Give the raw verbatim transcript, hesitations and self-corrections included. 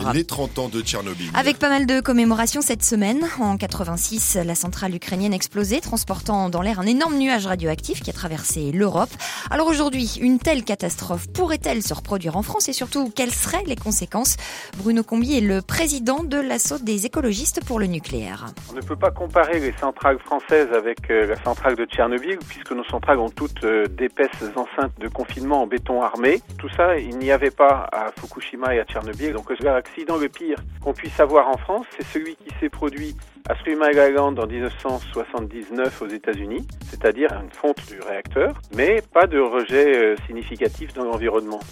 Les trente ans de Tchernobyl. Avec pas mal de commémorations cette semaine. En quatre-vingt-six, la centrale ukrainienne explosait, transportant dans l'air un énorme nuage radioactif qui a traversé l'Europe. Alors aujourd'hui, une telle catastrophe pourrait-elle se reproduire en France et surtout, quelles seraient les conséquences? Bruno Combi est le président de l'Assaut des écologistes pour le nucléaire. On ne peut pas comparer les centrales françaises avec euh, la centrale de Tchernobyl puisque nos centrales ont toutes euh, d'épaisses enceintes de confinement en béton armé. Tout ça, il n'y avait pas à Fukushima et à Tchernobyl. Donc l'accident le pire qu'on puisse avoir en France, c'est celui qui s'est produit à Three Mile Island en dix-neuf cent soixante-dix-neuf aux États-Unis, c'est-à-dire une fonte du réacteur, mais pas de rejet euh, significatif dans l'environnement.